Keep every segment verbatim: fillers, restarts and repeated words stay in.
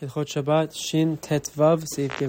הלכות שבת, שין ט"ו, סעיף ג'.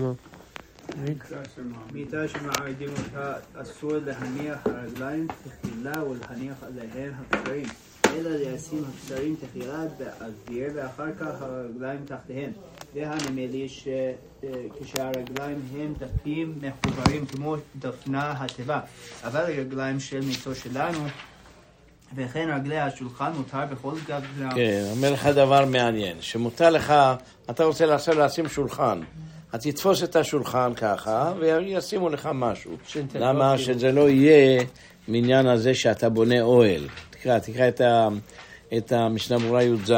מיטה שמעמידים אותה אסור להניח הרגליים תחילה ולהניח עליהם הבשרים, אלא לשים הבשרים תחילה באוויר ואחר כך הרגליים תחתיהם. והנמלי לי שכשהרגליים הם דפים מחוברים כמו דפנה הטבע, אבל הרגליים של מיטו שלנו וכן רגלי השולחן מותר בכל גב. כן, אומר לך דבר מעניין, שמותר לך, אתה רוצה לעשות לשים שולחן, אז תתפוס את השולחן ככה וישימו לך משהו. למה? שזה לא יהיה מעניין הזה שאתה בונה אוהל. תקרא, תקרא את, ה, את המשנה ברורה י"ז.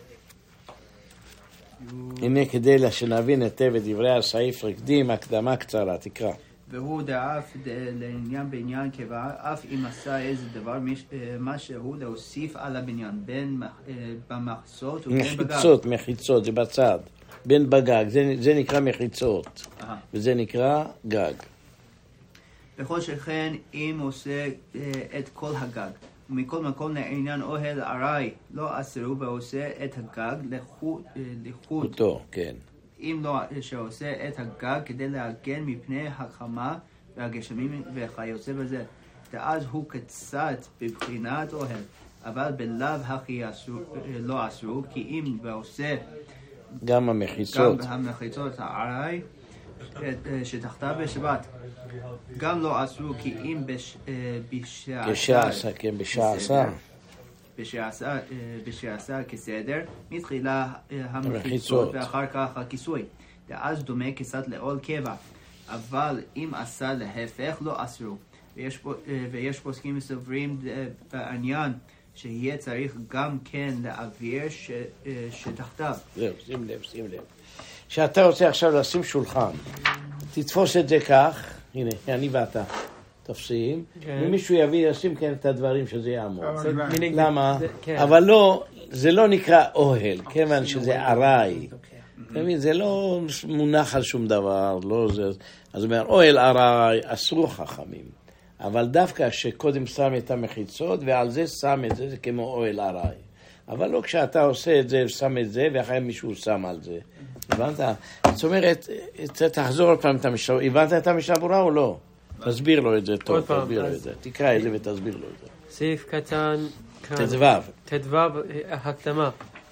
הנה כדי שנבין היטב את דברי הסעיף רקדים, הקדמה קצרה, תקרא. והוא דאף לעניין בעניין קבע, אף אם עשה איזה דבר משהו להוסיף על הבניין, בין במחצות ובין בגג. מחיצות, מחיצות, זה בצד. בין בגג, זה, זה נקרא מחיצות, Aha. וזה נקרא גג. בכל שכן, אם עושה את כל הגג, ומכל מקום לעניין אוהל ארעי, לא אסרו ועושה את הגג לחוד. אותו, כן. אם לא שעושה את הגג כדי להגן מפני החמה והגשמים וכיוצא בזה, ואז הוא קצת בבחינת אוהל, אבל בלאו הכי לא אסרו, כי אם ועושה גם המחיצות, גם המחיצות הארעי שתחתיו בשבת, גם לא אסרו, כי אם בשעשה, כן, בשעשה בשעשה, בשעשה כסדר, מתחילה המחיצות ואחר כך הכיסוי, ואז דומה קצת לעול קבע. אבל אם עשה להפך לא אסרו, ויש, ויש פוסקים מסוברים בעניין שיהיה צריך גם כן לאוויר ש, שתחתיו. זהו, שים לב, שים לב. שאתה רוצה עכשיו לשים שולחן, תתפוס את זה כך, הנה, אני ואתה תופסים, ומישהו יביא, ישים כן את הדברים שזה יעמוד. למה? אבל לא, זה לא נקרא אוהל, כיוון שזה ארעי. זה לא מונח על שום דבר, לא זה. אז אומר, אוהל ארעי, אסרו חכמים. אבל דווקא שקודם שם את המחיצות, ועל זה שם את זה, זה כמו אוהל ארעי. אבל לא כשאתה עושה את זה, שם את זה, ואחרי מישהו שם על זה. הבנת? זאת אומרת, תחזור עוד פעם את המשנה, הבנת את המשנה ברורה או לא? תסביר לו את זה טוב, תסביר לו את זה. תקרא את זה ותסביר לו את זה. סעיף קטן, ט"ו. ט"ו, הקדמה.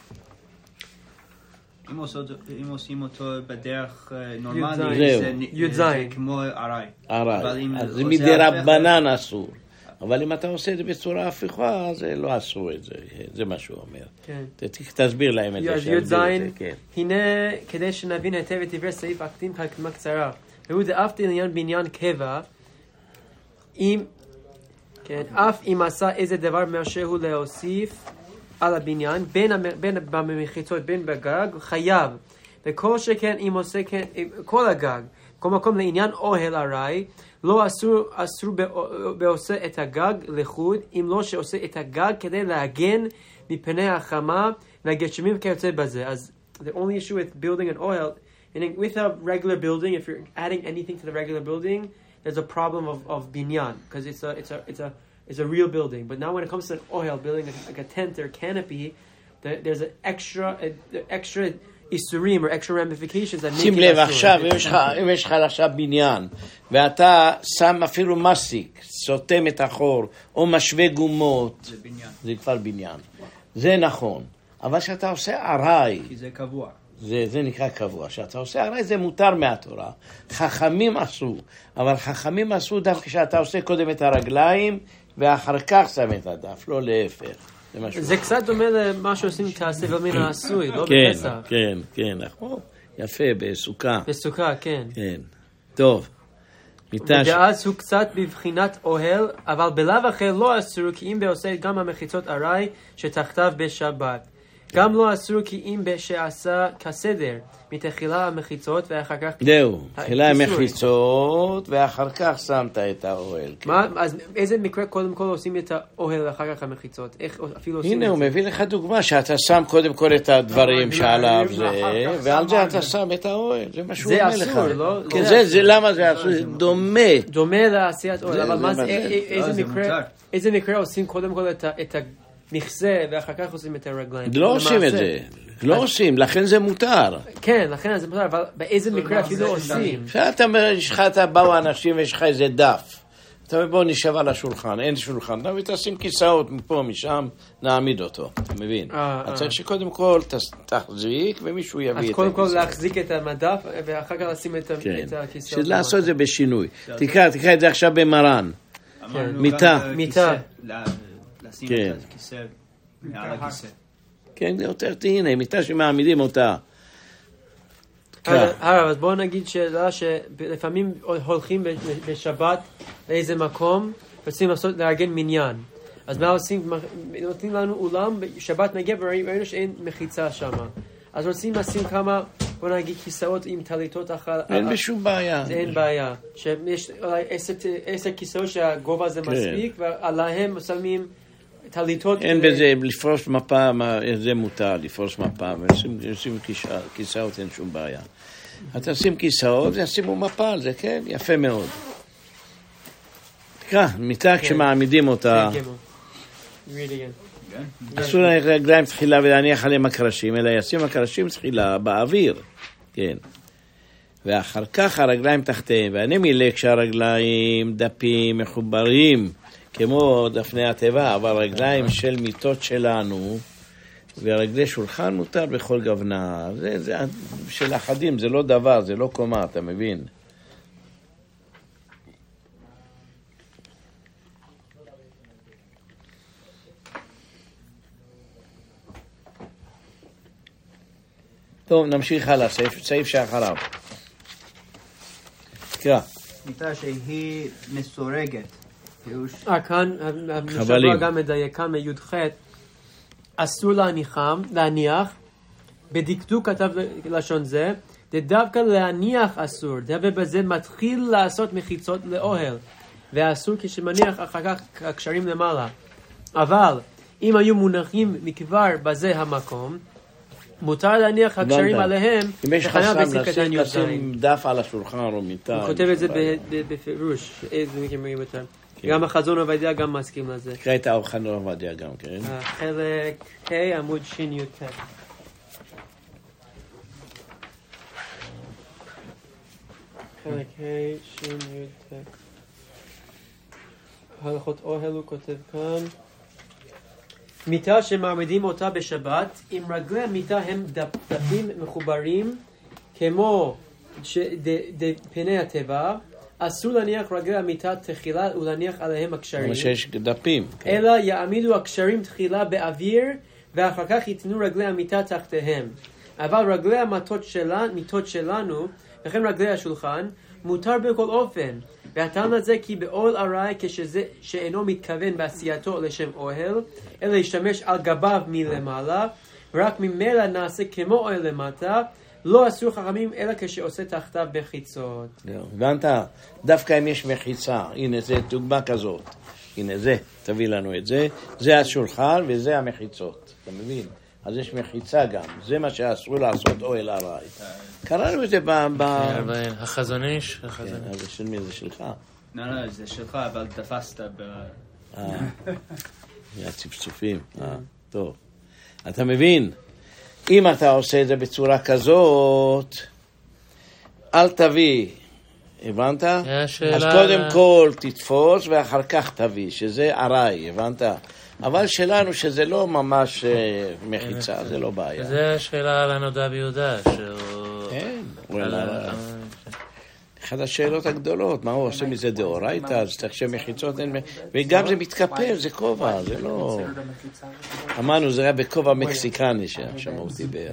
אם עושים אותו בדרך נורמלית, זה כמו ארעי. ארעי. אז זה מדי רבנן אסור. אבל אם אתה עושה את זה בצורה הפוכה, זה לא אסור את זה. זה מה שהוא אומר. תסביר להם את זה. אז י"ז, הנה, כדי שנבין היטב את דברי סעיף הקדים הקדמה קצרה. והוא דאף לעניין בניין קבע, אם, כן, אף אם עשה איזה דבר משהו להוסיף על הבניין, בין, בין במחיצות, בין בגג, חייב. וכל שכן, אם עושה כן, כל הגג, כל מקום לעניין אוהל ארעי, לא אסור, אסור בעושה את הגג לחוד, אם לא שעושה את הגג כדי להגן מפני החמה והגשמים כיוצא בזה. אז the only issue with building an oil, and with a regular building, if you're adding anything to the regular building, there's a problem of, of binyan, because it's a, it's a, it's a, it's a real building. But now when it comes to an oil building, like, like a tent or canopy, there, there's an extra, a, extra isurim or extra ramifications that make שים it לב, asur. עכשיו, אם יש לך עכשיו בניין, ואתה שם אפילו מסיק, סותם את החור, או משווה גומות, זה בניין. זה כבר בניין. זה נכון. אבל שאתה עושה ארעי, כי זה קבוע. זה, זה נקרא קבוע. שאתה עושה הרי זה מותר מהתורה. חכמים עשו, אבל חכמים עשו דווקא כשאתה עושה קודם את הרגליים, ואחר כך שם את הדף, לא להפך. זה, זה קצת דומה למה שעושים תעשה ומן העשוי, לא כן, בפסח. כן, כן, נכון. יפה, בסוכה. בסוכה, כן. כן, טוב. ואז הוא קצת בבחינת אוהל, אבל בלאו אחר לא אסור, כי אם בעושה גם המחיצות ארעי שתחתיו בשבת. גם לא אסור כי אם שעשה כסדר, מתחילה המחיצות ואחר כך... זהו, תחילה המחיצות ואחר כך שמת את האוהל. מה, אז איזה מקרה קודם כל עושים את האוהל ואחר כך המחיצות? איך אפילו עושים את זה? הנה, הוא מביא לך דוגמה שאתה שם קודם כל את הדברים שעליו זה, ועל זה אתה שם את האוהל, זה מה שהוא אומר לך. זה אסור, לא? זה למה זה אסור? זה דומה. דומה לעשיית אוהל, אבל מה זה, איזה מקרה עושים קודם כל את ה... מכסה, ואחר כך עושים את הרגליים. לא עושים את זה. לא עושים, לכן זה מותר. כן, לכן זה מותר, אבל באיזה מקרה אפילו עושים? שאתה אומר, יש לך, אתה באו אנשים ויש לך איזה דף. אתה אומר, בוא נשב על השולחן, אין שולחן. אתה תשים כיסאות מפה, משם, נעמיד אותו. אתה מבין? אתה צריך שקודם כל תחזיק ומישהו יביא את הכיסאות. אז קודם כל להחזיק את המדף ואחר כך לשים את הכיסאות. לעשות את זה בשינוי. תקרא, תקרא את זה עכשיו במרן. מיטה. מיטה. לשים את הכיסא מעל הכיסא. כן, זה יותר תהינה, מיטה שמעמידים אותה. הרב, אז בואו נגיד שאלה שלפעמים הולכים בשבת לאיזה מקום ורוצים לארגן מניין. אז מה עושים? נותנים לנו אולם, שבת מגיע וראינו שאין מחיצה שם. אז רוצים לשים כמה, בואו נגיד, כיסאות עם טליתות אחר. אין בשום בעיה. זה אין בעיה. שיש אולי עשר כיסאות שהגובה הזה מספיק, ועליהם שמים טליתות. אין בזה, לפרוש מפה, זה מותר, לפרוש מפה, ועושים כיסאות, אין שום בעיה. אתה שים כיסאות, ישימו מפה על זה, כן? יפה מאוד. תקרא, מיטה כשמעמידים אותה. אסור להניח רגליים תחילה ולהניח עליהם הקרשים, אלא ישים הקרשים תחילה באוויר, כן. ואחר כך הרגליים תחתיהם, ואני מילא כשהרגליים דפים מחוברים, כמו דפני הטבע, אבל רגליים של מיטות שלנו, ורגלי שולחן מותר בכל גוונה. זה, זה של אחדים, זה לא דבר, זה לא קומה, אתה מבין? טוב, נמשיך הלאה, סעיף, סעיף שאחריו. תקרא. מיטה שהיא מסורגת. אה, כאן, המשבוע גם מדייק, כאן מי"ח, אסור להניחם, להניח, בדקדוק כתב לשון זה, דווקא להניח אסור, דווקא בזה מתחיל לעשות מחיצות לאוהל, ואסור כשמניח אחר כך הקשרים למעלה. אבל, אם היו מונחים מכבר בזה המקום, מותר להניח הקשרים עליהם, אם יש חסם לשים דף על השולחן או מיטה. הוא כותב את זה בפירוש, איזה מכם רואים אותם. גם החזון עובדיה גם מסכים לזה. תקרא את החזון עובדיה גם, כן? חלק ה' עמוד שין י"ט. חלק ה' שין י"ט. הלכות אוהל הוא כותב כאן. מיטה שמעמידים אותה בשבת, עם רגלי המיטה הם דפים מחוברים, כמו פני הטבע, אסור להניח רגלי המיטה תחילה ולהניח עליהם הקשרים. כמו שיש דפים. אלא יעמידו הקשרים תחילה באוויר, ואחר כך ייתנו רגלי המיטה תחתיהם. אבל רגלי המיטות שלנו, מיטות שלנו, וכן רגלי השולחן, מותר בכל אופן. והטעם לזה כי בעול ארעי כשזה שאינו מתכוון בעשייתו לשם אוהל, אלא להשתמש על גביו מלמעלה, ורק ממילא נעשה כמו אוהל למטה, לא אסור חכמים אלא כשעושה תחתיו מחיצות. הבנת? דווקא אם יש מחיצה, הנה זה דוגמה כזאת. הנה זה, תביא לנו את זה. זה השולחן וזה המחיצות. אתה מבין? אז יש מחיצה גם. זה מה שאסור לעשות אוהל ארעי. קראנו את זה ב... החזון איש. זה של מי? זה שלך? לא, לא, זה שלך, אבל תפסת ב... אה, מהצפצופים. טוב. אתה מבין? אם אתה עושה את זה בצורה כזאת, אל תביא. הבנת? אז קודם כל תתפוס ואחר כך תביא, שזה ארעי, הבנת? אבל שלנו שזה לא ממש מחיצה, זה לא בעיה. זה השאלה על הנודע ביהודה. כן, אחת השאלות הגדולות, מה הוא עושה מזה דאורייתא, אז צריך שמחיצות, וגם זה מתקפל, זה כובע, זה לא... אמרנו, זה היה בכובע מקסיקני שם הוא דיבר.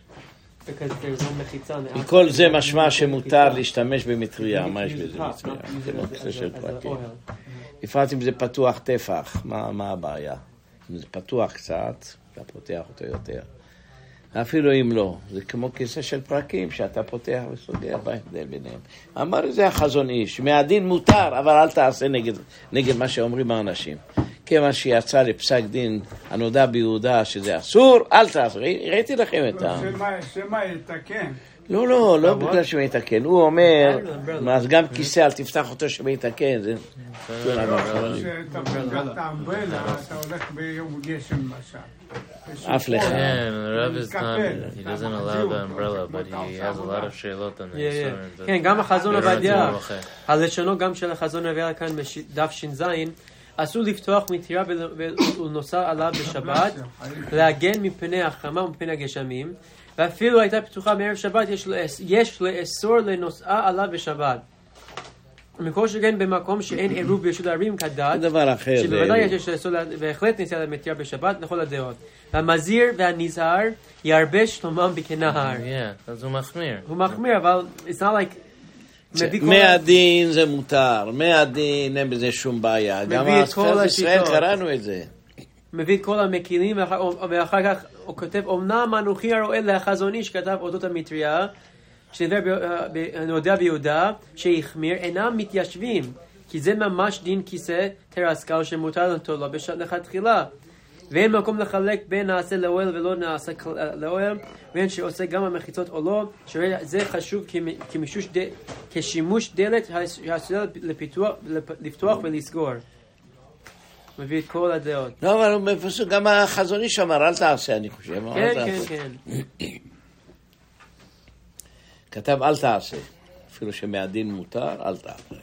מכל זה משמע שמותר להשתמש במטריה, מה יש בזה מטריה? זה נושא של פרקים. בפרט אם זה פתוח טפח, מה הבעיה? אם זה פתוח קצת, אתה פותח אותו יותר. אפילו אם לא, זה כמו כיסא של פרקים שאתה פותח וסוגר בהבדל ביניהם. אמר זה החזון איש, מהדין מותר, אבל אל תעשה נגד, נגד מה שאומרים האנשים. כיוון שיצא לפסק דין הנודע ביהודה שזה אסור, אל תעשו. ראיתי לכם את ה... שמה יתקן. לא, לא, לא בגלל שמה יתקן. הוא אומר, אז גם כיסא, אל תפתח אותו שמה יתקן. זה... כשאתה פותח את האמברלה, אתה הולך ביום גשם למשל. אף לך. כן, Rav is not, he doesn't allow the umbrella, but he has a lot of שאלות on the Yisurim. כן, גם החזון עובדיה, הלשונו גם של החזון עובדיה כאן בדף ש"ז, אסור לפתוח מתירה ולנוסע עליו בשבת, להגן מפני החמה ומפני הגשמים, ואפילו הייתה פתוחה מערב שבת, יש לאסור לנוסעה עליו בשבת. מכל שכן במקום שאין עירוב ברשות הערים כדת, שבוודאי יש לאסור בהחלט נסיעה למתירה בשבת לכל הדעות. והמזהיר והנזהר ירבש שלומם בכנהר. Yeah, אז הוא מחמיר. הוא מחמיר, אבל it's not like... מהדין זה מותר, מהדין אין בזה שום בעיה. גם הספר ישראל קראנו את זה. מביא את כל המקילים, ואחר כך הוא כותב, אמנם אנוכי הרואה לחזון איש שכתב אודות המטריה, שדיבר בנודע ביהודה, שהחמיר, אינם מתיישבים, כי זה ממש דין כיסא תרסקל שמותר לנטול לו לכתחילה. ואין מקום לחלק בין נעשה לאוהל ולא נעשה לאוהל, ואין שעושה גם המחיצות או לא, שזה חשוב כמישוש ד... כשימוש דלת העשויה לפתוח ולסגור. מביא את כל הדעות. לא, אבל בפסוק גם החזון איש אמר, אל תעשה, אני חושב. כן, כן, כן. כתב אל תעשה, אפילו שמהדין מותר, אל תעשה.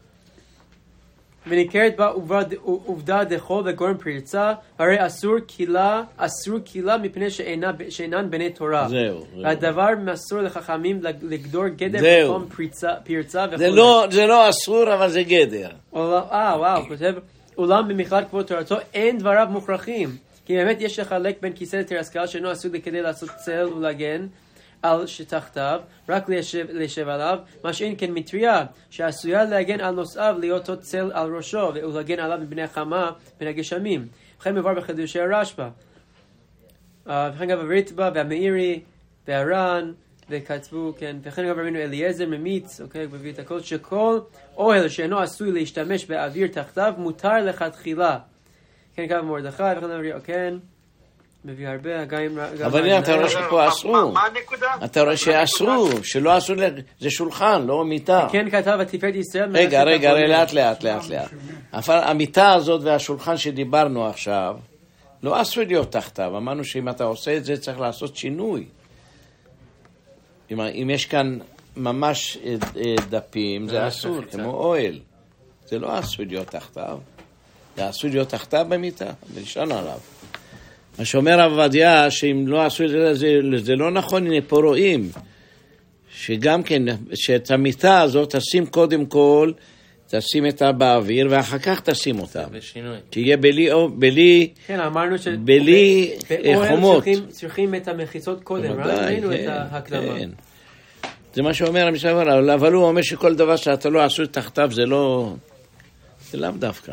וניכרת בה עובדה דחול וגורם פריצה, הרי אסור קילה, אסור קילה מפני שאינה, שאינן בני תורה. זהו. והדבר מסור לחכמים לגדור גדר במקום פריצה, פרצה וכו'. זה לא, זה לא אסור, אבל זה גדר. אה, וואו, כותב, אולם במכללת כבוד תורתו אין דבריו מוכרחים, כי באמת יש לחלק בין כיסא לתרסקל שאינו אסור כדי לעשות צל ולגן, על שתחתיו, רק לשב עליו, מה שאין כן מטריה, שעשויה להגן על נושאיו להיות צל על ראשו, ולהגן עליו מפני החמה, בין הגשמים. וכן מבואר בחידושי הרשב"א. וכן גם הריטב"א והמאירי והר"ן, וכתבו, כן, וכן גם ראינו אליעזר ממיץ, אוקיי, מביא את הכל, שכל אוהל שאינו עשוי להשתמש באוויר תחתיו, מותר לכתחילה. כן, גם מרדכי, וכן אמרי, כן. מביא הרבה, גם... אבל הנה, אתה רואה שפה אסרו. מה הנקודה? אתה רואה שאסרו, שלא אסרו, זה שולחן, לא מיטה. כן כתב התפארת ישראל... רגע, רגע, לאט, לאט, לאט, לאט. אבל המיטה הזאת והשולחן שדיברנו עכשיו, לא אסרו להיות תחתיו. אמרנו שאם אתה עושה את זה, צריך לעשות שינוי. אם יש כאן ממש דפים, זה אסור, כמו אוהל. זה לא אסור להיות תחתיו. זה אסור להיות תחתיו במיטה, ולשעון עליו. מה שאומר עבדיה, שאם לא עשו את זה, זה, זה לא נכון, הנה פה רואים, שגם כן, שאת המיטה הזאת תשים קודם כל, תשים אותה באוויר, ואחר כך תשים אותה. בשינוי. תהיה בלי, בלי, כן, אמרנו ש... בלי חומות. צריכים, צריכים את המחיצות קודם, ראינו את ההקדמה. כן. זה מה שאומר המשבר, אבל הוא אומר שכל דבר שאתה לא עשו תחתיו, זה לא, זה לאו דווקא.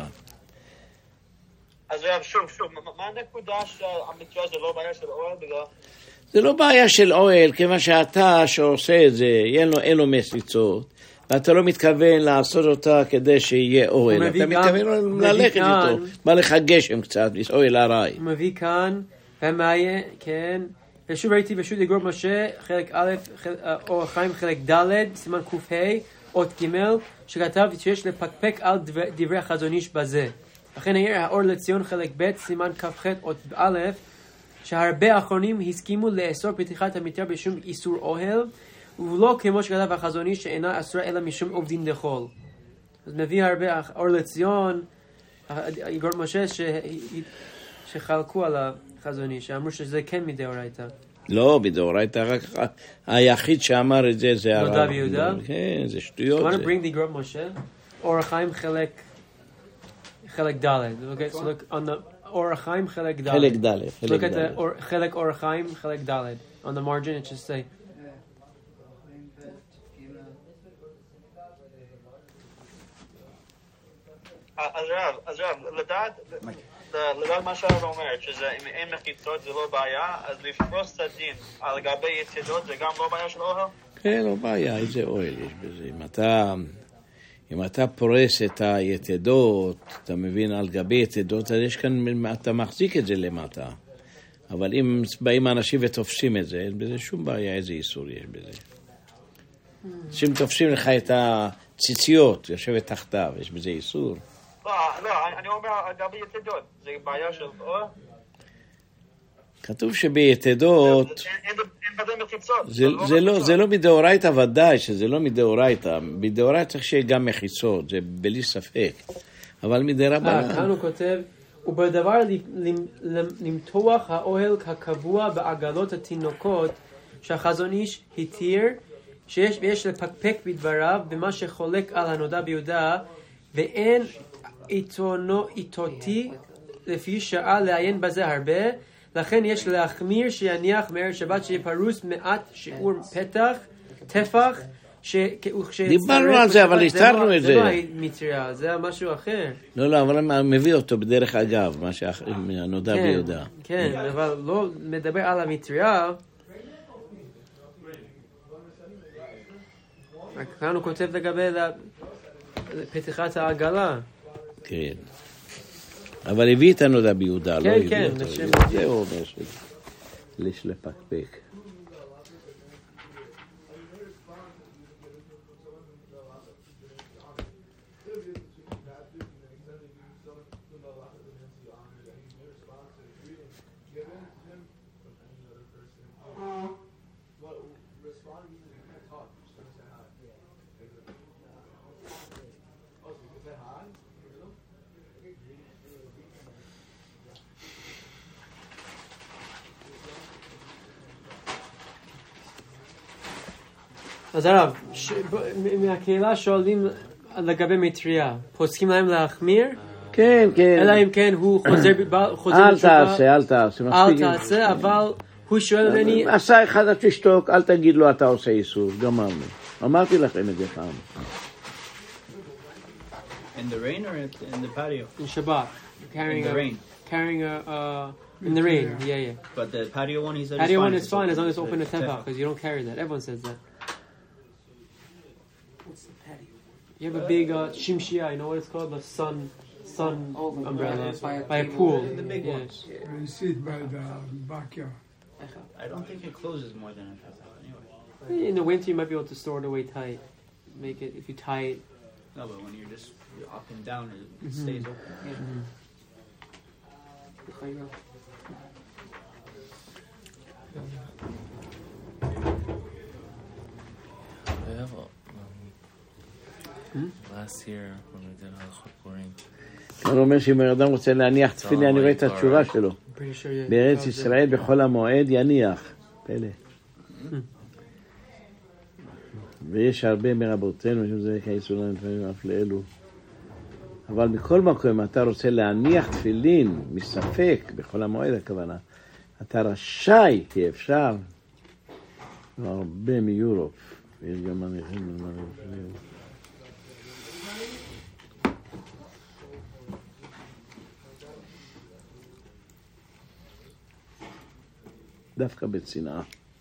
אז שוב, שוב, מה הנקודה שהמטריה זה לא בעיה של אוהל בגלל? זה לא בעיה של אוהל, כיוון שאתה שעושה את זה, אין לו מסיצות, ואתה לא מתכוון לעשות אותה כדי שיהיה אוהל. אתה מתכוון ללכת איתו, בא לך גשם קצת, אוהל הרי. הוא מביא כאן, ומאיה, כן, ושוב ראיתי פשוט לגרום משה, חלק א', אור החיים, חלק ד', סימן ק"ה, אות ג', שכתב שיש לפקפק על דברי החזון איש בזה. לכן העיר האור לציון חלק ב' סימן כ"ח אות א', שהרבה האחרונים הסכימו לאסור פתיחת המטריה בשום איסור אוהל, ולא כמו שכתב החזון איש שאינה אסורה אלא משום עובדין דחול. אז מביא הרבה האור לציון, יגור משה ש... שחלקו על החזון איש, שאמרו שזה כן מדאורייתא. לא, מדאורייתא, רק היחיד שאמר את זה זה הרב. נודע ביהודה? כן, זה שטויות. You want to bring the יגור משה? אור החיים חלק... חלק ד'. Okay, so look on the אור החיים חלק ד'. חלק ד'. Look at the or, חלק אור החיים חלק ד'. On the margin it should say. אז רב, אז רב, לדעת, לדעת מה שהרב אומר, שזה אם אין מחיצות זה לא בעיה, אז לפרוס את הדין על גבי יצידות זה גם לא בעיה של אוהל? כן, לא בעיה, איזה אוהל יש בזה. אם אתה... אם אתה פורס את היתדות, אתה מבין על גבי יתדות, אז יש כאן, אתה מחזיק את זה למטה. אבל אם באים האנשים ותופסים את זה, אין בזה שום בעיה, איזה איסור יש בזה. אנשים תופסים לך את הציציות, יושבת תחתיו, יש בזה איסור. לא, לא, אני אומר על גבי יתדות, זה בעיה של... כתוב שביתדות, זה לא מדאורייתא ודאי, שזה לא מדאורייתא, מדאורייתא צריך שיהיה גם מחיצות, זה בלי ספק, אבל מדרבנן. כאן הוא כותב, ובדבר למתוח האוהל הקבוע בעגלות התינוקות, שהחזון איש התיר, שיש לפקפק בדבריו, במה שחולק על הנודע ביהודה, ואין איתותי לפי שעה לעיין בזה הרבה, לכן יש להחמיר שיניח מערב שבת שיהיה פרוס מעט שיעור פתח, טפח, דיברנו על זה, אבל התרנו את זה. זה לא מטריה, זה משהו אחר. לא, לא, אבל אני מביא אותו בדרך אגב, מה שהנודע ביהודה. כן, אבל לא מדבר על המטריה. כאן הוא כותב לגבי פתיחת העגלה. כן. אבל הביא את הנודע ביהודה, לא הביא כן, אותו. כן. זה אומר שיש לפקפק. אז הרב, מהקהילה שואלים לגבי מטריה, פוסקים להם להחמיר? כן, כן. אלא אם כן הוא חוזר בתשובה. אל תעשה, אל תעשה. אל תעשה, אבל הוא שואל ממני... עשה אחד עד תשתוק, אל תגיד לו אתה עושה איסור, גמרנו. אמרתי לכם את זה פעם. In the rain or in the patio? In Shabbat. In the rain. Carrying a... Uh, in the rain, yeah, yeah. But the patio one, he said patio one is is fine as long as it's open a tefach. tefach, because you don't carry that. Everyone says that. What's the patio? You have a big uh, shimshia, you know what it's called? The sun sun oh, umbrella. By a, by a pool. The big yeah. ones. Yeah. You see it by the backyard. I don't think it closes more than a tefach anyway. In the winter, you might be able to store it away tight. Make it, if you tie it. No, but when you're just you're up and down, it, it Mm-hmm. stays open. Yeah. Mm-hmm. I have a, um, last year when we did Halachot Purim. אני אומר שאם אדם רוצה להניח תפילין, אני רואה את התשובה שלו. בארץ ישראל בכל המועד יניח. פלא. ויש הרבה מרבותינו שזה כאיסור להם לפעמים אף לאלו. אבל מכל מקום, אתה רוצה להניח תפילין, מספק, בכל המועד הכוונה, אתה רשאי, כי אפשר, הרבה מיורופ, ויש גם מניחים למעלה. דווקא בצנעה.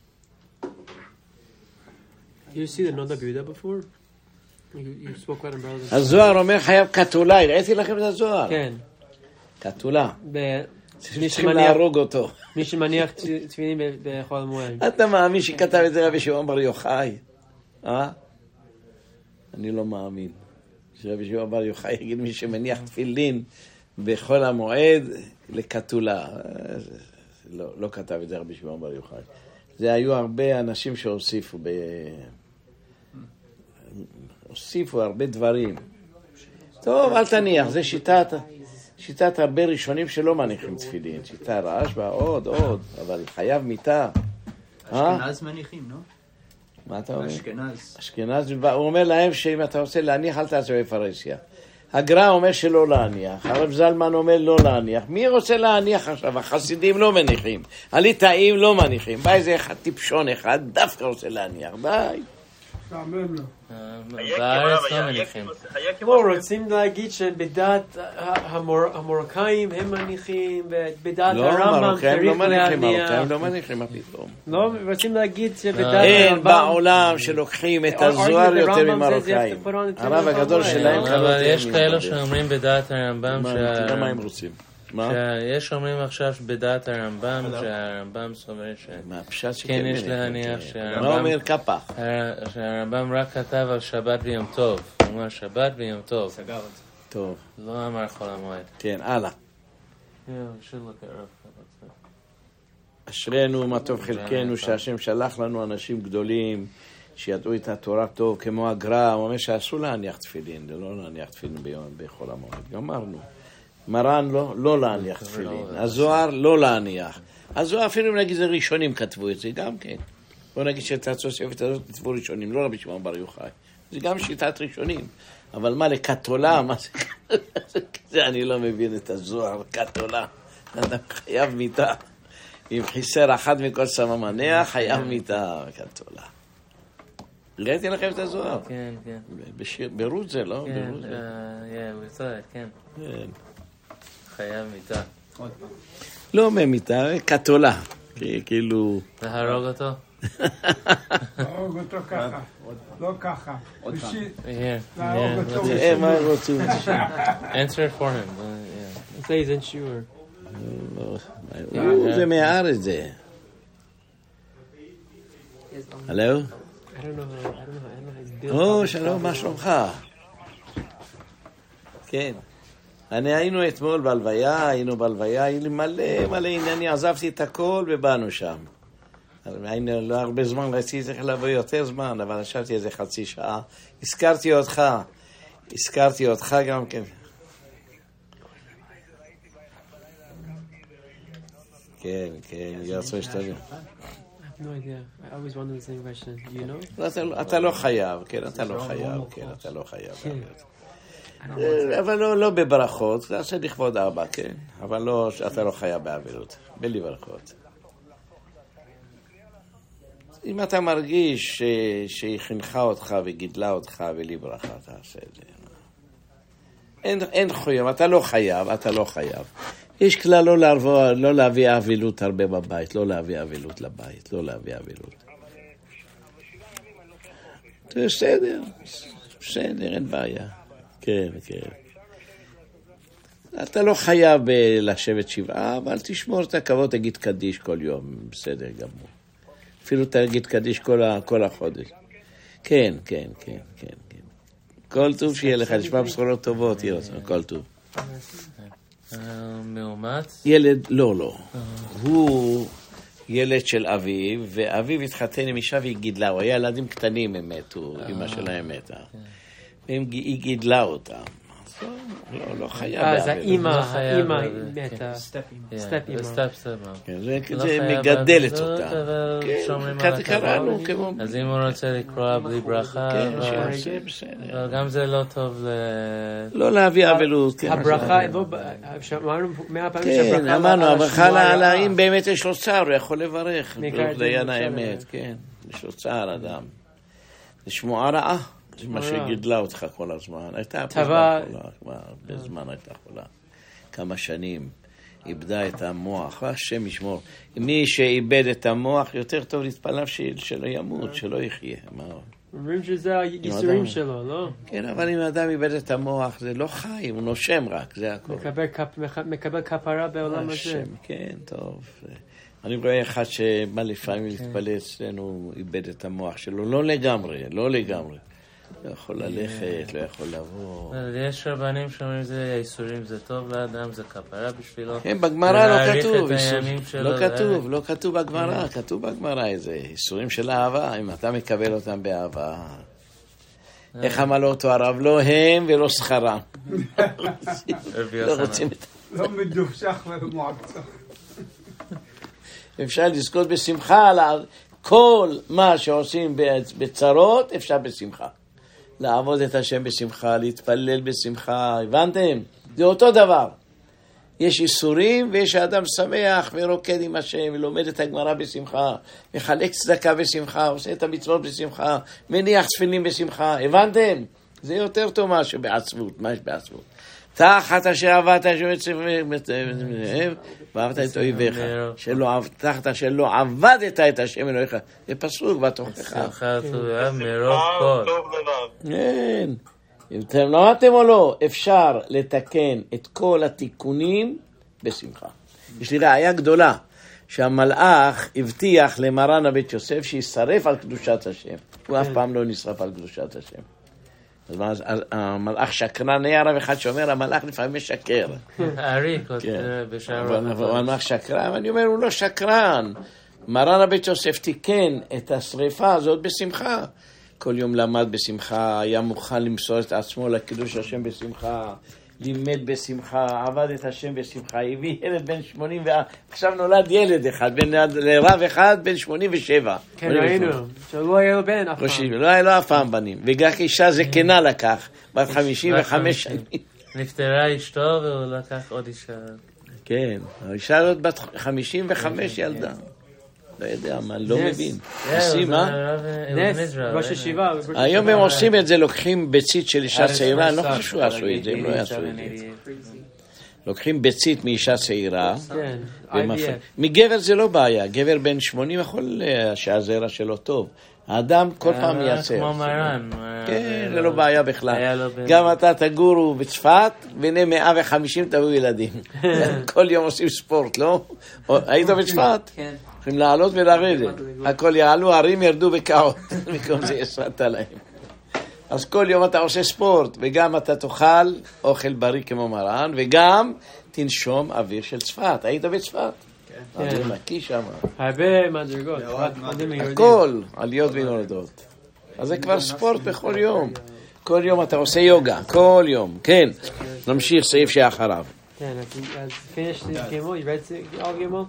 You see the Noda Biuda before? You, you spoke about umbrellas. הזוהר אומר חייב קטולה, הראיתי לכם את הזוהר. כן. קטולה. מי צריכים להרוג אותו. מי שמניח תפילין בחול המועד. אתה מאמין שכתב את זה רבי שמעון בר יוחאי? אה? אני לא מאמין. שרבי שמעון בר יוחאי יגיד מי שמניח תפילין בחול המועד לקטולה. לא, לא כתב את זה רבי שמעון בר יוחאי. זה היו הרבה אנשים שהוסיפו ב... הוסיפו הרבה דברים. טוב, אל תניח, זה שיטת, שיטת הרבה ראשונים שלא מניחים תפילין. שיטה רעש בה, עוד, עוד, אבל חייב מיטה. אשכנז מניחים, לא? מה אתה אומר? אשכנז. אשכנז, הוא אומר להם שאם אתה רוצה להניח, אל תעשה בפרהסיה. הגר"א אומר שלא להניח, הרב זלמן אומר לא להניח. מי רוצה להניח עכשיו? החסידים לא מניחים, הליטאים לא מניחים. בא איזה אחד טיפשון אחד, דווקא רוצה להניח. ביי. משעמם לו. בארץ לא מניחים. לא, רוצים להגיד שבדעת המרוקאים הם מניחים, ובדעת הרמב"ם צריך להניח. לא, לא מניחים, מה פתאום. לא, רוצים להגיד שבדעת הרמב"ם... אין בעולם שלוקחים את הזוהר יותר ממרוקאים. הרב הגדול שלהם... אבל יש כאלו שאומרים בדעת הרמב"ם מה הם רוצים? יש אומרים עכשיו בדעת הרמב"ם שהרמב"ם סובר שכן יש להניח שהרמב"ם רק כתב על שבת ויום טוב. הוא אמר שבת ויום טוב. טוב. לא אמר חול המועד. כן, הלאה. אשרינו מה טוב חלקנו שהשם שלח לנו אנשים גדולים שידעו את התורה טוב כמו הגר"א. הוא אומר שאסור להניח תפילין, לא להניח תפילין בחול המועד. גמרנו. מרן לא, לא להניח תפילין. הזוהר לא להניח. הזוהר אפילו אם נגיד זה ראשונים כתבו את זה גם כן. בוא נגיד שאת התוספת הזאת כתבו ראשונים, לא רבי שמעון בר יוחאי. זה גם שיטת ראשונים. אבל מה לקתולה? מה זה? זה אני לא מבין את הזוהר, קתולה. אדם חייב מיטה. אם חיסר אחת מכל סממניה, חייב מיטה קתולה. ראיתי לכם את הזוהר? כן, כן. ברות זה, לא? כן, כן, כן. כן. חייב מיטה. לא ממיטה, קתולה. כאילו... להרוג אותו? להרוג אותו ככה. לא ככה. עוד פעם. להרוג אותו. מה רוצים? Answer for him. It says in sure. זה מהארץ זה. הלו? או, שלום, מה שלומך? כן. אני היינו אתמול בהלוויה, היינו בהלוויה, היינו מלא מלא עניינים, עזבתי את הכל ובאנו שם. היינו לא הרבה זמן, רציתי צריך לבוא יותר זמן, אבל ישבתי איזה חצי שעה. הזכרתי אותך, הזכרתי אותך גם כן. כן, כן, ירצו השתדל. No idea. I always wonder the same question. Do you know? אתה לא חייב, כן, אתה לא חייב, כן, אתה לא חייב. אבל לא בברכות, זה עושה לכבוד אבא, כן, אבל לא, אתה לא חייב באבלות, בלי ברכות. אם אתה מרגיש שהיא חינכה אותך וגידלה אותך בלי ברכה, תעשה את זה. אין חייב, אתה לא חייב, אתה לא חייב. יש כלל לא, לעבור, לא להביא אבילות הרבה בבית, לא להביא אבילות לבית, לא להביא אבילות. זה בסדר, בסדר, אין בעיה. כן, כן. אתה לא חייב לשבת שבעה, אבל תשמור את הכבוד, תגיד קדיש כל יום, בסדר גמור. אפילו תגיד קדיש כל, כל החודש. כן, כן, כן, כן, כן. כל טוב שיהיה לך, נשמע בשורות טובות, יהיה כל טוב. מאומץ? ילד, לא, לא. הוא ילד של אביו, ואביו התחתן עם אישה והיא גידלה. הוא היה ילדים קטנים, הם מתו, אמא שלהם מתה. והיא גידלה אותם. לא, לא חייב. אז האמא, האמא מתה. סטפ אמא. סטפ סטפ. זה מגדלת אותה. קראנו כמו... אז אם הוא רוצה לקרוא בלי ברכה, גם זה לא טוב ל... לא להביא אבלות. הברכה, אמרנו מאה פעמים שהברכה... כן, אמרנו, הברכה על האם באמת יש לו צער, הוא יכול לברך. ברוך דיין האמת, כן. יש לו צער אדם. זה שמועה רעה. זה מה שגידלה אותך כל הזמן. הייתה טבע... חולה, בזמן הייתה חולה. כמה שנים איבדה את המוח. השם ישמור. מי שאיבד את המוח, יותר טוב להתפלל שלא ימות, שלא יחיה. אומרים שזה הייסורים שלו, לא? כן, אבל אם האדם איבד את המוח, זה לא חי, הוא נושם רק, זה הכל. מקבל כפרה בעולם הזה. כן, טוב. אני רואה אחד שבא לפעמים להתפלל אצלנו, איבד את המוח שלו. לא לגמרי, לא לגמרי. לא יכול ללכת, לא יכול לבוא. יש רבנים שאומרים שזה איסורים, זה טוב לאדם, זה כפרה בשבילו. כן, בגמרא לא כתוב. לא כתוב, לא כתוב בגמרא, כתוב בגמרא איזה איסורים של אהבה, אם אתה מקבל אותם באהבה. איך אמר לו אותו הרב? לא הם ולא שכרם. לא רוצים את זה. לא מדופשך ומועצח. אפשר לזכות בשמחה על כל מה שעושים בצרות, אפשר בשמחה. לעבוד את השם בשמחה, להתפלל בשמחה, הבנתם? זה אותו דבר. יש איסורים ויש האדם שמח ורוקד עם השם ולומד את הגמרא בשמחה, מחלק צדקה בשמחה, עושה את המצוות בשמחה, מניח תפילין בשמחה. הבנתם? זה יותר טוב מה שבעצבות. מה יש בעצבות? תחת אשר עבדת ואהבת את אויביך, תחת אשר לא עבדת את השם אלוהיך. זה פסוק בתוכך. מרוב כל. כן. אתם למדתם או לא? אפשר לתקן את כל התיקונים בשמחה. יש לי ראיה גדולה שהמלאך הבטיח למרן הבית יוסף שישרף על קדושת השם. הוא אף פעם לא נשרף על קדושת השם. אז המלאך שקרן, היה רב אחד שאומר, המלאך לפעמים משקר. אריק, בשער המלאך שקרן, ואני אומר, הוא לא שקרן. מרן הבית יוסף תיקן את השריפה הזאת בשמחה. כל יום למד בשמחה, היה מוכן למסור את עצמו לקידוש השם בשמחה, לימד בשמחה, עבד את השם בשמחה, הביא ילד בן שמונים וארבע, עכשיו נולד ילד אחד, לרב אחד בן שמונים ושבע. כן, ראינו, שלא היה לו בן אף פעם. לא היה לו אף פעם בנים, וגם אישה זקנה לקח, בת חמישים וחמש שנים. נפטרה אשתו והוא לקח עוד אישה. כן, האישה הזאת בת חמישים וחמש ילדה. לא יודע, מה, לא מבין. עושים, מה? נס, ראש ישיבה. היום הם עושים את זה, לוקחים ביצית של אישה צעירה, אני לא חושב שהוא עשו את זה, הם לא יעשו את זה. לוקחים ביצית מאישה צעירה, מגבר זה לא בעיה, גבר בן שמונים יכול שהזרע שלו טוב. האדם כל פעם מייצר. כמו מרן. כן, זה לא בעיה בכלל. גם אתה תגורו בצפת, והנה מאה וחמישים תביאו ילדים. כל יום עושים ספורט, לא? היית בצפת? כן. צריכים לעלות ולרדת. הכל יעלו, הרים ירדו בקעות. במקום זה ישרת להם. אז כל יום אתה עושה ספורט, וגם אתה תאכל אוכל בריא כמו מרן, וגם תנשום אוויר של צפת. היית בצפת? כן. זה נקי שם. הרבה מדרגות. הכל, עליות ויורדות. אז זה כבר ספורט בכל יום. כל יום אתה עושה יוגה, כל יום. כן, נמשיך סעיף שאחריו. כן, אז finish the Gimel, you read all Gimel?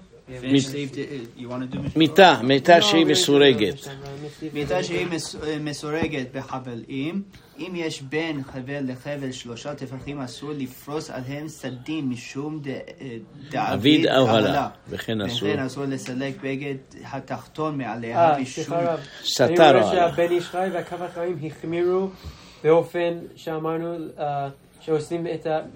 מיטה, מיטה שהיא מסורגת. מיטה שהיא מסורגת בחבלים, אם יש בין חבל לחבל שלושה טפחים אסור לפרוס עליהם סדין משום דעביד אוהלה, וכן אסור לסלק בגד התחתון מעליה משום סתר אוהלה. אני רואה שהבן איש חי והקו החיים החמירו באופן שאמרנו שעושים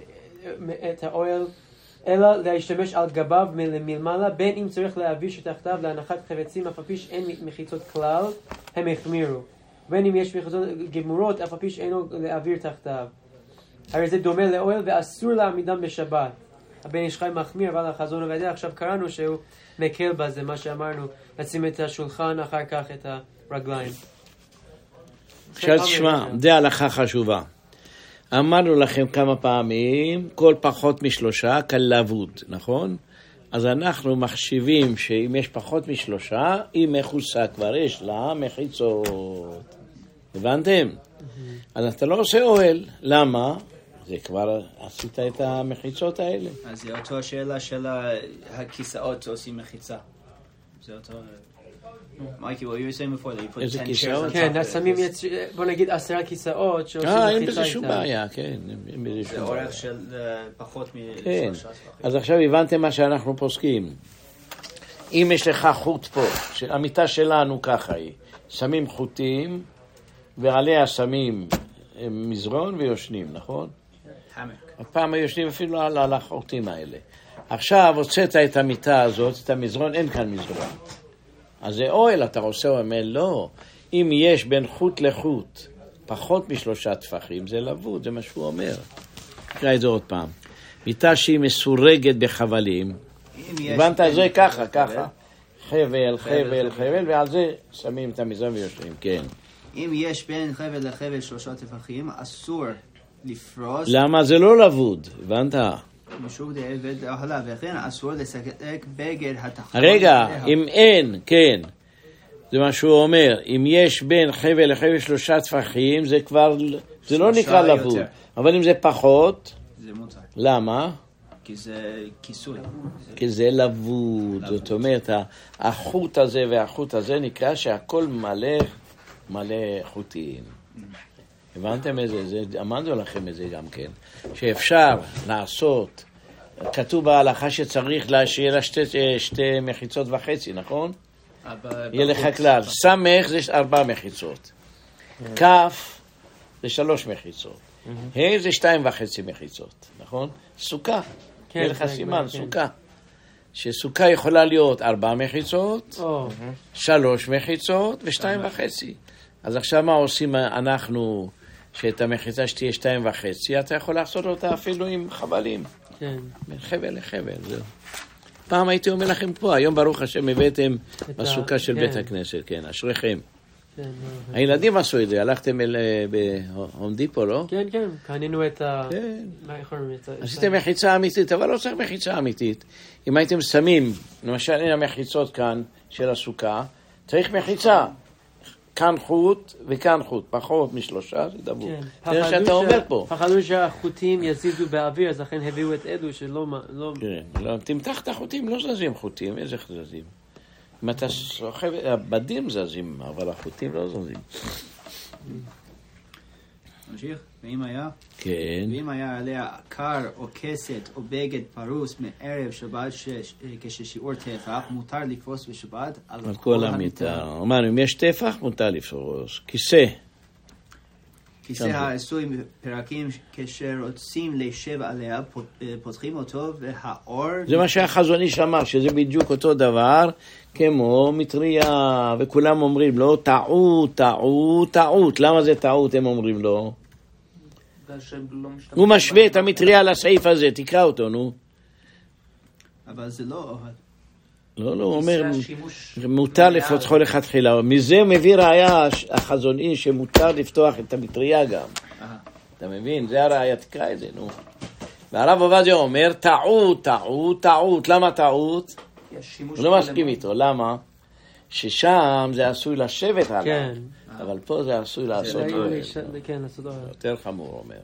את האוהל אלא להשתמש על גביו מלמעלה, בין אם צריך להביא שתחתיו להנחת חפצים, אף על פי שאין מחיצות כלל, הם החמירו. בין אם יש מחיצות גמורות, אף על פי שאינו להעביר תחתיו. הרי זה דומה לאוהל ואסור להעמידם בשבת. הבן איש חי מחמיר, אבל החזון עובדיה, עכשיו קראנו שהוא מקל בזה, מה שאמרנו, לשים את השולחן, אחר כך את הרגליים. עכשיו תשמע, זה הלכה חשובה. אמרנו לכם כמה פעמים, כל פחות משלושה כלבוד, נכון? אז אנחנו מחשיבים שאם יש פחות משלושה, היא מכוסה כבר, יש לה מחיצות. הבנתם? אז אתה לא עושה אוהל. למה? זה כבר עשית את המחיצות האלה. אז זה אותו השאלה של הכיסאות שעושים מחיצה. זה אותו... מייקי, what you were saying before, that you put איזה ten chairs כיסאות? on כן, top. שמים, בוא נגיד, עשרה כיסאות שעושים אה, אין מחיצה בזה שום איתם. בעיה, כן. אין בזה זה שום בעיה. אורך של אה, פחות כן. משלושה ספחים. אז עכשיו הבנתם מה שאנחנו פוסקים. אם יש לך חוט פה, המיטה שלנו ככה היא, שמים חוטים, ועליה שמים מזרון ויושנים, נכון? חמק. הפעם היושנים אפילו על, על החוטים האלה. עכשיו הוצאת את המיטה הזאת, את המזרון, אין כאן מזרון. אז זה אוהל, אתה עושה אומר, לא. אם יש בין חוט לחוט פחות משלושה טפחים, זה לבוד, זה מה שהוא אומר. תקרא את זה עוד פעם. מיטה שהיא מסורגת בחבלים, הבנת? זה ככה, ככה. חבל, חבל, חבל, ועל זה שמים את המזרון ויושבים, כן. אם יש בין חבל לחבל שלושה טפחים, אסור לפרוס. למה? זה לא לבוד, הבנת? משום דעבד אוהלה, וכן אסור לסלק בגד התחתון. רגע, אם אין, כן. זה מה שהוא אומר. אם יש בין חבל לחבל שלושה טפחים, זה כבר, זה לא נקרא לבוד. אבל אם זה פחות, זה מותר. למה? כי זה כיסוי. כי זה לבוד. זאת אומרת, החוט הזה והחוט הזה נקרא שהכל מלא, מלא חוטים. הבנתם את זה? זה? אמרנו לכם את זה גם כן. שאפשר לעשות כתוב בהלכה שצריך שיהיה לה שתי, שתי מחיצות וחצי, נכון? יהיה לך כלל. סמך זה ארבע מחיצות. כף זה שלוש מחיצות. ה' זה שתיים וחצי מחיצות, נכון? סוכה. יהיה לך סימן, סוכה. שסוכה יכולה להיות ארבע מחיצות, שלוש מחיצות ושתיים וחצי. אז עכשיו מה עושים אנחנו, שאת המחיצה שתהיה שתיים וחצי, אתה יכול לעשות אותה אפילו עם חבלים. כן. בין חבל לחבל, זהו. פעם הייתי אומר לכם פה, היום ברוך השם הבאתם בסוכה של בית הכנסת, כן, אשריכם. הילדים עשו את זה, הלכתם בהום דיפו, לא? כן, כן, קנינו את ה... עשיתם מחיצה אמיתית, אבל לא צריך מחיצה אמיתית. אם הייתם שמים, למשל אין המחיצות כאן של הסוכה, צריך מחיצה. כאן חוט וכאן חוט, פחות משלושה, זה דבור. זה שאתה אומר פה. פחדו שהחוטים יזיזו באוויר, אז לכן הביאו את אלו שלא... כן, לא, תמתח את החוטים, לא זזים חוטים, איזה זזים? אם אתה סוחב, הבדים זזים, אבל החוטים לא זזים. ממשיך? ואם היה? כן. ואם היה עליה קר או כסת או בגד פרוס מערב שבת כששיעור טפח, מותר לפרוס בשבת על כל המיטה. אמרנו, אם יש טפח, מותר לפרוס. כיסא. כיסא העשוי פרקים כשרוצים לשב עליה, פותחים אותו והאור... זה מה שהחזון איש אמר, שזה בדיוק אותו דבר, כמו מטריה, וכולם אומרים לו, טעות, טעות, טעות. למה זה טעות, הם אומרים לו? הוא משווה את המטריה לסעיף הזה, תקרא אותו, נו. אבל זה לא... לא, לא, הוא אומר, מותר לפתחו לכתחילה. מזה מביא ראיה החזון איש שמותר לפתוח את המטריה גם. אתה מבין? זה הראיה, תקרא את זה, נו. והרב עובדיה אומר, טעות, טעות, טעות. למה טעות? הוא לא מסכים איתו, למה? ששם זה עשוי לשבת עליו. כן. אבל פה זה עשוי לעשות... כן, לעשות... יותר חמור, הוא אומר.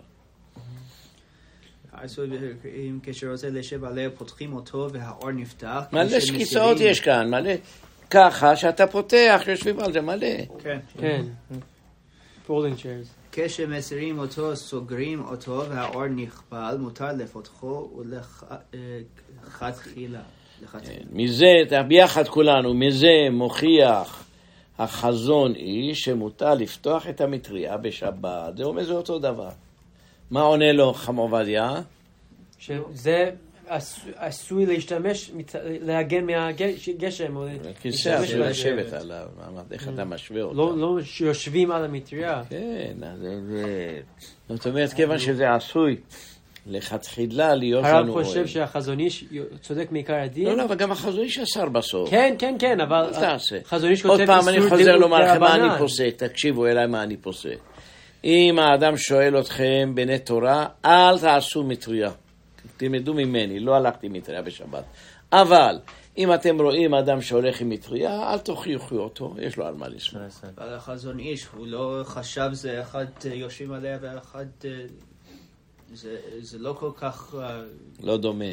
עשוי, כשרוצה לשב עליה, פותחים אותו והאור נפתח. מלא שכיסאות יש כאן, מלא. ככה שאתה פותח, יושבים על זה מלא. כן. כן. folding chairs. כשמסירים אותו, סוגרים אותו והאור נכבל, מותר לפתחו ולכתחילה. מזה, ביחד כולנו, מזה מוכיח החזון איש שמותר לפתוח את המטריה בשבת. זה אומר זה אותו דבר. מה עונה לו חם עובדיה? שזה עשוי להשתמש, להגן מהגשם. כיסא עשוי לשבת עליו. איך אתה משווה אותו? לא יושבים על המטריה. כן, זאת אומרת, כיוון שזה עשוי לכתחילה להיות לנו... הרב חושב שהחזון איש צודק מעיקר הדין? לא, לא, אבל גם החזון איש אסר בסוף. כן, כן, כן, אבל החזון איש כותב... עוד פעם אני חוזר לומר לכם מה אני פוסק, תקשיבו אליי מה אני פוסק. אם האדם שואל אתכם בני תורה, אל תעשו מטריה. תלמדו ממני, לא הלכתי מטריה בשבת. אבל אם אתם רואים אדם שהולך עם מטריה, אל תוכיחו אותו, יש לו על מה לסמוך. אבל החזון איש, הוא לא חשב זה אחד יושבים עליה ואחד... זה, זה לא כל כך... לא דומה.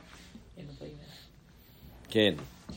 כן.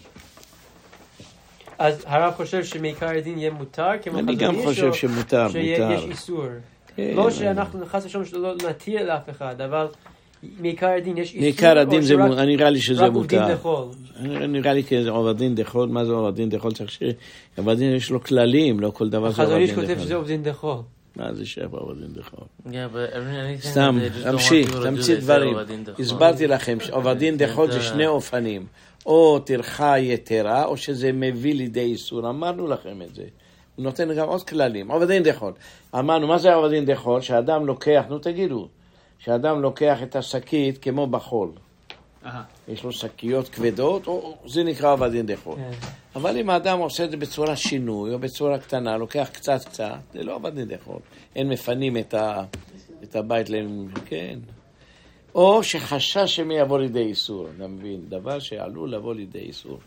אז הרב חושב שמעיקר הדין יהיה מותר? אני גם חושב שמותר, מותר. שיש איסור. לא שאנחנו חס ושלום שלא נתיר לאף אחד, אבל מעיקר הדין יש איסור? מעיקר הדין זה, נראה לי שזה מותר. רק עובדין דחול. נראה לי כי עובדין דחול, מה זה עובדין דחול? צריך שעובדין יש לו כללים, לא כל דבר זה עובדין דחול. החזון איש כותב שזה עובדין דחול. מה זה שייך בעובדין דחול? Yeah, סתם, תמשיך, תמציא דברים. הסברתי לכם שעובדין דחול זה שני אופנים. או טרחה יתרה, או שזה מביא לידי איסור. אמרנו לכם את זה. הוא נותן גם עוד כללים. עובדין דחול. אמרנו, מה זה עובדין דחול? שהאדם לוקח, נו תגידו, שהאדם לוקח את השקית כמו בחול. יש לו שקיות כבדות, או זה נקרא עובדין דחול. אבל אם האדם עושה את זה בצורה שינוי, או בצורה קטנה, לוקח קצת קצת, זה לא עובדין דחול. אין מפנים את, ה, את הבית, כן. או שחשש שמי יבוא לידי איסור, אתה מבין? דבר שעלול לבוא לידי איסור.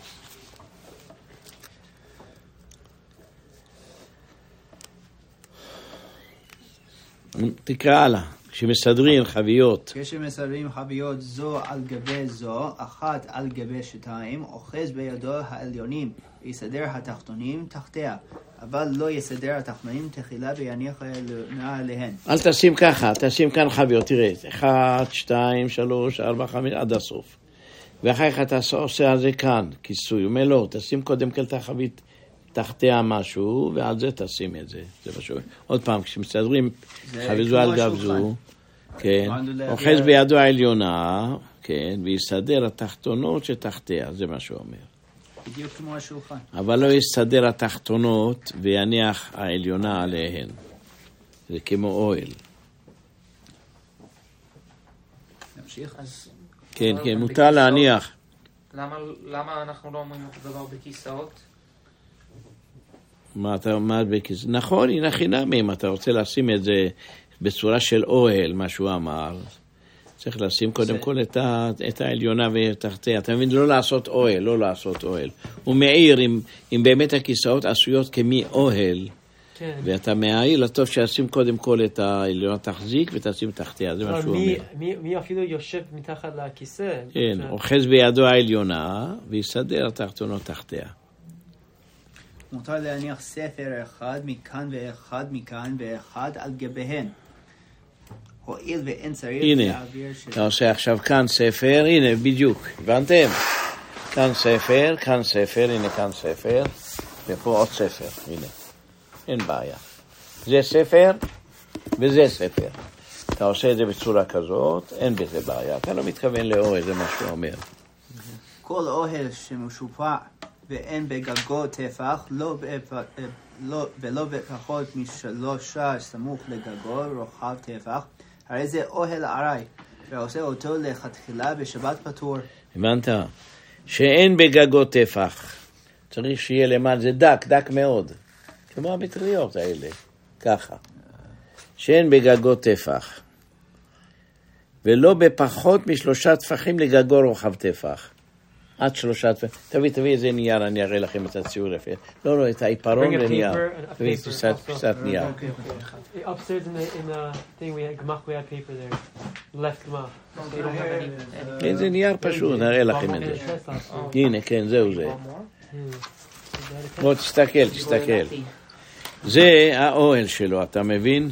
תקרא הלאה. כשמסדרים חביות. כשמסדרים חביות זו על גבי זו, אחת על גבי שתיים, אוחז בידו העליונים ויסדר התחתונים תחתיה, אבל לא יסדר התחתונים תחילה ויניח העליונה עליהן. אל תשים ככה, תשים כאן חביות, תראה, אחת, שתיים, שלוש, ארבע, חמש, עד הסוף. ואחר כך אתה עושה על זה כאן, כיסוי, הוא אומר לא, תשים קודם כל את החבית תחתיה משהו, ועל זה תשים את זה. זה משהו. עוד פעם, כשמסתדרים חבית זו על גב זו, כן, אוחז בידו העליונה, כן, ויסדר התחתונות שתחתיה, זה מה שהוא אומר. בדיוק כמו השולחן. אבל לא יסדר התחתונות ויניח העליונה עליהן. זה כמו אוהל. נמשיך? כן, כן, מותר להניח. למה אנחנו לא אומרים אותו דבר בכיסאות? מה אתה אומר בכיסאות? נכון, הנה חינם, אם אתה רוצה לשים את זה בצורה של אוהל, מה שהוא אמר, צריך לשים קודם כל את, ה, את העליונה ותחתיה. אתה מבין, לא לעשות אוהל, לא לעשות אוהל. הוא מעיר, אם, אם באמת הכיסאות עשויות כמי אוהל, כן. ואתה מעיר, לטוב שישים קודם כל את העליונה תחזיק ותשים תחתיה, זה מה שהוא מי, אומר. מי, מי אפילו יושב מתחת לכיסא? כן, אוחז בידו העליונה, ויסדר התחתונות תחתיה. מותר להניח ספר אחד מכאן ואחד מכאן ואחד על גביהן. הואיל ואין צריך הנה, אתה עושה עכשיו כאן ספר, הנה בדיוק, הבנתם? כאן ספר, כאן ספר, הנה כאן ספר, ופה עוד ספר, הנה, אין בעיה. זה ספר וזה ספר. אתה עושה את זה בצורה כזאת, אין בזה בעיה. אתה לא מתכוון לאוהל, זה מה שהוא אומר. כל אוהל שמשופע ואין בגגו טפח, לא, לא, ולא בפחות משלושה סמוך לגגו רוחב טפח, הרי זה אוהל ערי, ועושה אותו לכתחילה בשבת פטור. הבנת? שאין בגגו טפח. צריך שיהיה למעלה, זה דק, דק מאוד. כמו המטריות האלה, ככה. שאין בגגו טפח. ולא בפחות משלושה טפחים לגגו רוחב טפח. עד שלושה טפחים. תביא, תביא איזה נייר, אני אראה לכם את הציור יפה. לא, לא, את העיפרון לנייר. תביא פיסת נייר. Upstairs in the, in the thing we had, גמח, we had paper there. Left גמח. איזה נייר פשוט, נראה לכם את זה. הנה, כן, זהו זה. בוא, תסתכל, תסתכל. זה האוהל שלו, אתה מבין?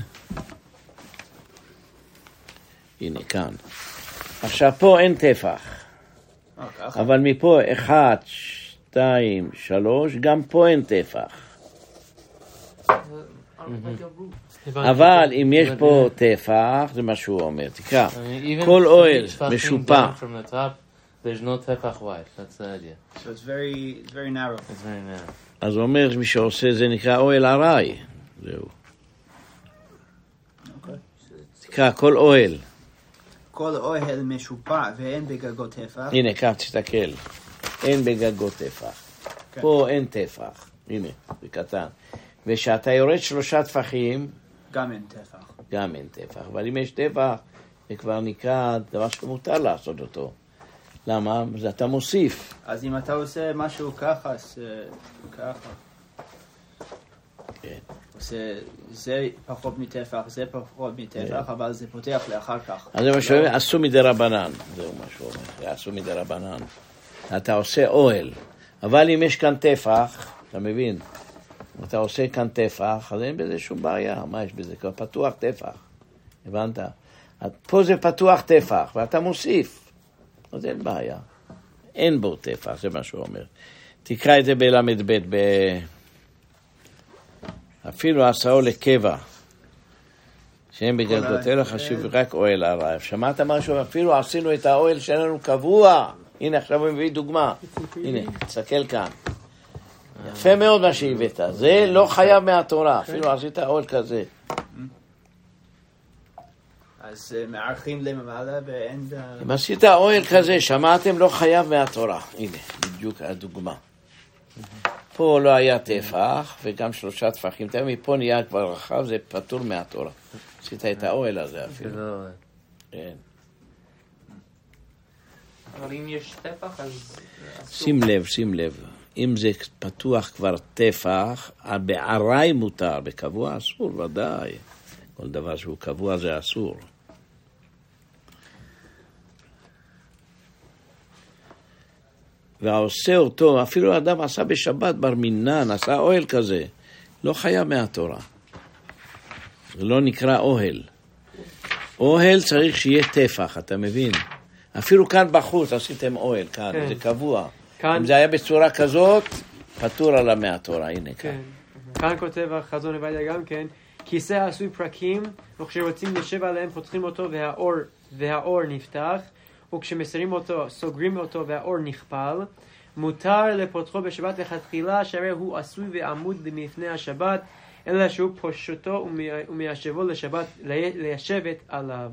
הנה, כאן. עכשיו, פה אין טפח. אבל מפה אחד, שתיים, שלוש, גם פה אין טפח. אבל אם יש פה טפח, זה מה שהוא אומר. תקרא, כל אוהל משופע. There's no tefach wide, that's the idea. So it's very, it's very narrow. It's very narrow. אז הוא אומר, מי שעושה זה נקרא אוהל ערי. זהו. תקרא, כל אוהל. כל אוהל משופע ואין בגגו טפח. הנה, כאן תסתכל. אין בגגו טפח. פה אין טפח. הנה, זה קטן. ושאתה יורד שלושה טפחים, גם אין טפח. גם אין טפח. אבל אם יש טפח, זה כבר נקרא דבר שמותר לעשות אותו. למה? זה אתה מוסיף. אז אם אתה עושה משהו ככה, אז ככה. כן. עושה, זה פחות מטפח, זה פחות מטפח, אבל זה פותח לאחר כך. אז זה מה שאומר, עשו מדי רבנן. זהו מה שהוא אומר, זה עשו מדי רבנן. אתה עושה אוהל. אבל אם יש כאן טפח, אתה מבין? אם אתה עושה כאן טפח, אז אין בזה שום בעיה. מה יש בזה? כבר פתוח טפח. הבנת? פה זה פתוח טפח, ואתה מוסיף. אז אין בעיה. אין בו טפח, זה מה שהוא אומר. תקרא את זה בלמד ב' ב... אפילו עשאו לקבע, שהם בגלגותינו חשיב רק אוהל ערי. שמעת משהו? אפילו עשינו את האוהל שלנו קבוע. הנה, עכשיו אני מביא דוגמה. הנה, תסתכל כאן. יפה מאוד מה שהבאת. זה לא חייב מהתורה. אפילו עשית אוהל כזה. אז מערכים למעלה ואין... אם עשית אוהל כזה, שמעתם, לא חייב מהתורה. הנה, בדיוק הדוגמה. פה לא היה טפח, וגם שלושה טפחים. תראה, מפה נהיה כבר רחב, זה פטור מהתורה. עשית את האוהל הזה אפילו. כן. אבל אם יש טפח, אז... שים לב, שים לב. אם זה פתוח כבר טפח, בערי מותר, בקבוע אסור, ודאי. כל דבר שהוא קבוע זה אסור. והעושה אותו, אפילו האדם עשה בשבת בר מינן, עשה אוהל כזה, לא חייב מהתורה. זה לא נקרא אוהל. אוהל צריך שיהיה טפח, אתה מבין? אפילו כאן בחוץ עשיתם אוהל, כאן, כן. זה קבוע. כאן... אם זה היה בצורה כזאת, פטור עליו מהתורה, הנה כאן. כן. כאן כותב החזון עובדיה גם כן, כיסא עשוי פרקים, וכשרוצים לשב עליהם פותחים אותו והאור, והאור נפתח, וכשמסרים אותו, סוגרים אותו והאור נכפל, מותר לפותחו בשבת לכתחילה, שהרי הוא עשוי ועמוד מפני השבת, אלא שהוא פושטו ומיישבו לשבת, לישבת עליו.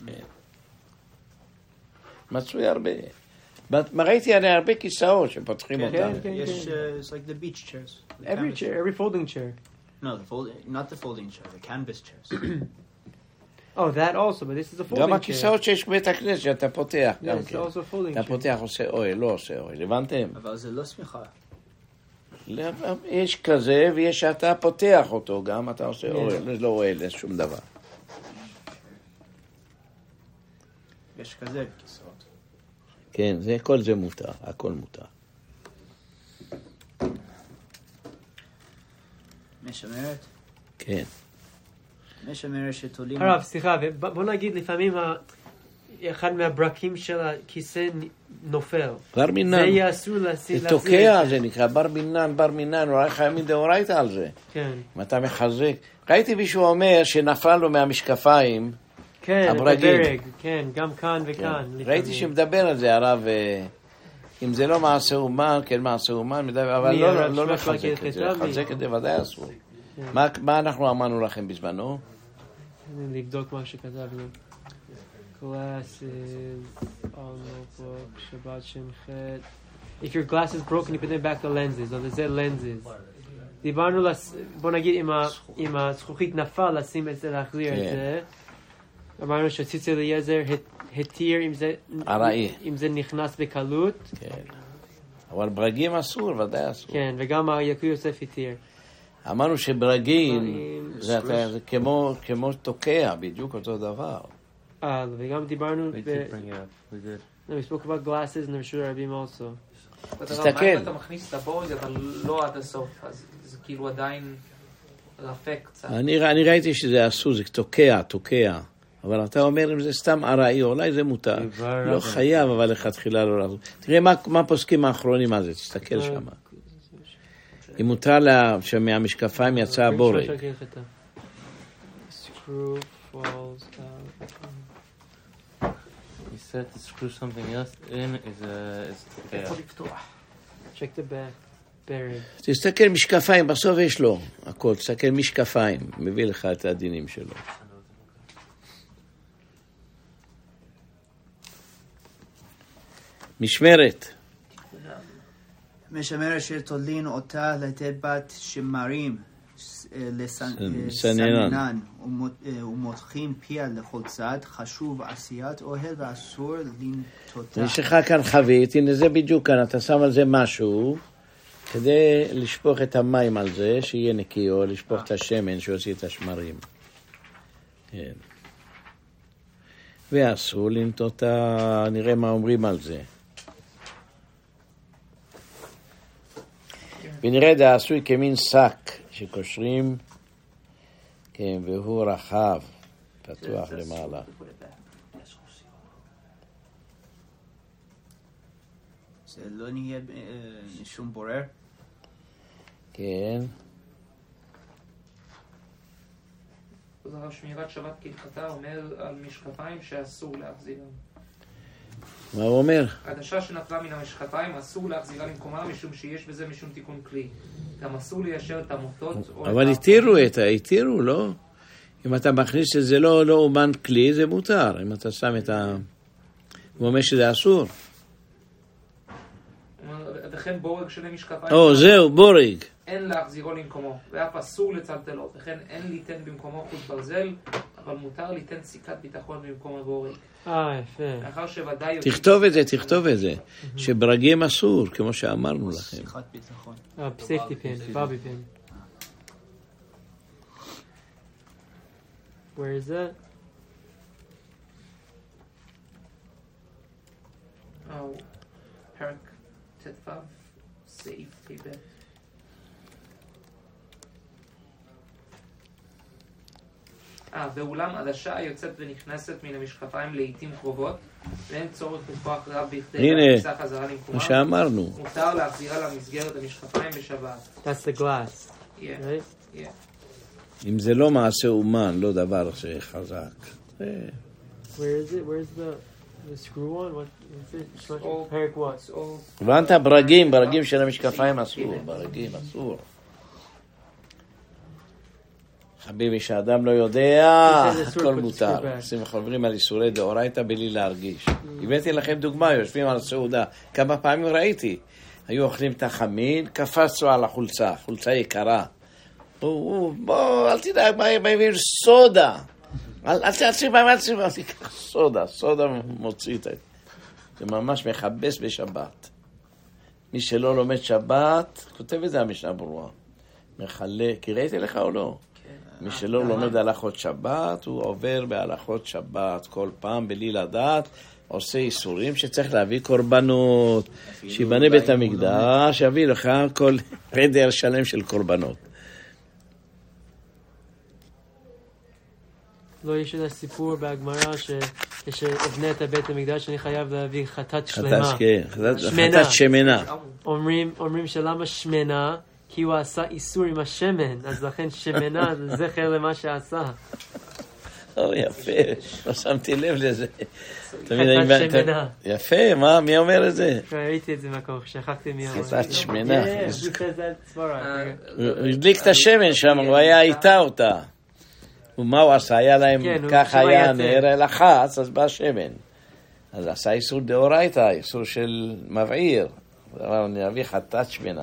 מצוי הרבה. ראיתי הרבה כיסאות שפותחים אותם. יש, it's like the beach chairs. Every chair, every folding chair. No, the folding, not the folding chair, the canvas chairs. Oh, that also, but this is a folding chair. גם הכיסאות שיש בבית הכנסת שאתה פותח. Yeah, it's also a folding chair. אתה פותח עושה אוהל, לא עושה אוהל, הבנתם? אבל זה לא סמיכה. יש כזה, ויש שאתה פותח אותו גם, אתה עושה אוהל, זה לא אוהל, זה שום דבר. יש כזה כיסאות. כן, זה, כל זה מותר, הכל מותר. משמרת? כן. משמרת שתולים... הרב, סליחה, בוא נגיד לפעמים אחד מהברקים של הכיסא נופל. בר מינן. זה יהיה אסור להסיר. זה תוקע, זה נקרא בר מינן, בר מינן, אולי חייבים דאורייתא על זה. כן. אם אתה מחזק. ראיתי מישהו אומר שנפל לו מהמשקפיים, כן, הברגים. כן, גם כאן וכאן. ראיתי שמדבר על זה, הרב, אם זה לא מעשה אומן, כן מעשה אומן, אבל לא לחזק את זה, לחזק את זה ודאי אסור. מה אנחנו אמרנו לכם בזמנו? לבדוק מה שכתבנו. Glasses, all notebook, Shabbat Shem Chet. If your glass is broken, you put them back to lenses. או זה lenses. דיברנו, בוא נגיד, אם הזכוכית נפל, לשים את זה, להחזיר את זה. אמרנו שציצי אליעזר התיר אם זה נכנס בקלות. כן. אבל ברגים אסור, ודאי אסור. כן, וגם יקוי יוסף התיר. אמרנו שברגים זה כמו תוקע, בדיוק אותו דבר. אה, וגם דיברנו... We spoke about glasses in the רשות הרבים also. תסתכל. אם אתה מכניס את הבורג, אבל לא עד הסוף, אז זה כאילו עדיין רפק קצת. אני ראיתי שזה אסור, זה תוקע, תוקע. אבל אתה אומר אם זה סתם ארעי, אולי זה מותר. לא חייב, אבל לכתחילה לא לעשות. תראה מה פוסקים האחרונים על זה, תסתכל שם. אם מותר לה שמהמשקפיים יצא הבורג. Screw falls out. He said to screw something else in is a... Check the back. Buried. תסתכל משקפיים, בסוף יש לו הכל. תסתכל משקפיים, מביא לך את הדינים שלו. משמרת. משמרת שתולין אותה לתת בת שמרים לסננן ומותחים פיה לכל צד, חשוב עשיית אוהל ואסור לנטותה. יש לך כאן חבית, הנה זה בדיוק כאן, אתה שם על זה משהו כדי לשפוך את המים על זה, שיהיה נקי, או לשפוך את השמן שיוציא את השמרים. כן. ואסור לנטותה, נראה מה אומרים על זה. ונראה זה עשוי כמין שק שקושרים, כן, והוא רחב, פתוח למעלה. זה לא נהיה שום בורר? כן. זה הרב שמירת שבת כהלכתה אומר על משקפיים שאסור להחזירם. מה הוא אומר? עדשה שנפלה מן המשקפיים אסור להחזירה למקומה משום שיש בזה משום תיקון כלי. גם אסור ליישר את המוטות. אבל התירו את ה... התירו, לא? אם אתה מכניס את זה לא, לא אומן כלי, זה מותר. אם אתה שם את ה... הוא אומר שזה אסור. וכן בורג שני משקפיים. או, זהו, בורג. אין להחזירו למקומו, ואף אסור לצלצלו. וכן אין ליתן במקומו חוט ברזל, אבל מותר ליתן סיכת ביטחון במקום הבורג. אה, יפה. לאחר שוודאי... תכתוב את זה, תכתוב את זה. שברגים אסור, כמו שאמרנו לכם. שיחת ביטחון. אה, סייפטי פן, בובי פן. Where is that? Oh, פרק ט"ו. ו' סעיף פ"ב. אה, ואולם עדשה היוצאת ונכנסת מן המשקפיים לעיתים קרובות, ואין צורך בכוח רב בכדי להכניסה חזרה למקומה. מה שאמרנו. מותר להחזירה למסגרת המשקפיים בשבת. That's the glass. Yeah. Right? Yeah. אם זה לא מעשה אומן, לא דבר שחזק. Where is it? Where's the the screw one? What is it? all- Perik what? It's all- הבנת? ברגים, ברגים של המשקפיים אסור. ברגים אסור. חביבי, שאדם לא יודע, הכל מותר. עושים חברים על איסורי דאורייתא בלי להרגיש. הבאתי לכם דוגמה, יושבים על הסעודה. כמה פעמים ראיתי. היו אוכלים את החמין, קפצו על החולצה, חולצה יקרה. בוא, בוא, אל תדאג, מה יביא סודה. אל תעצים, אל תעצים, אל תיקח סודה. סודה מוציא את זה. זה ממש מכבס בשבת. מי שלא לומד שבת, כותב את זה המשנה ברורה. מחלק, כי ראיתי לך או לא? מי שלא לומד הלכות שבת, הוא עובר בהלכות שבת כל פעם בלי לדעת, עושה איסורים שצריך להביא קורבנות, שיבנה בית המקדש, יביא לך כל חדר שלם של קורבנות. לא, יש איזה סיפור בהגמרא שכשאבנה את בית המקדש אני חייב להביא חטאת שלמה. חטאת שמנה. אומרים, אומרים שלמה שמנה? כי הוא עשה איסור עם השמן, אז לכן שמנה זה זכר למה שעשה. או, יפה, לא שמתי לב לזה. חטאת שמנה. יפה, מה, מי אומר את זה? ראיתי את זה מקום, שכחתי מי אמר. חטאת שמנה. הוא הוא הדליק את השמן שם, הוא היה איתה אותה. ומה הוא עשה? היה להם, כך היה נר לחץ, אז בא שמן. אז עשה איסור דאורייתא, איסור של מבעיר. אבל אני אביא חטאת שמנה.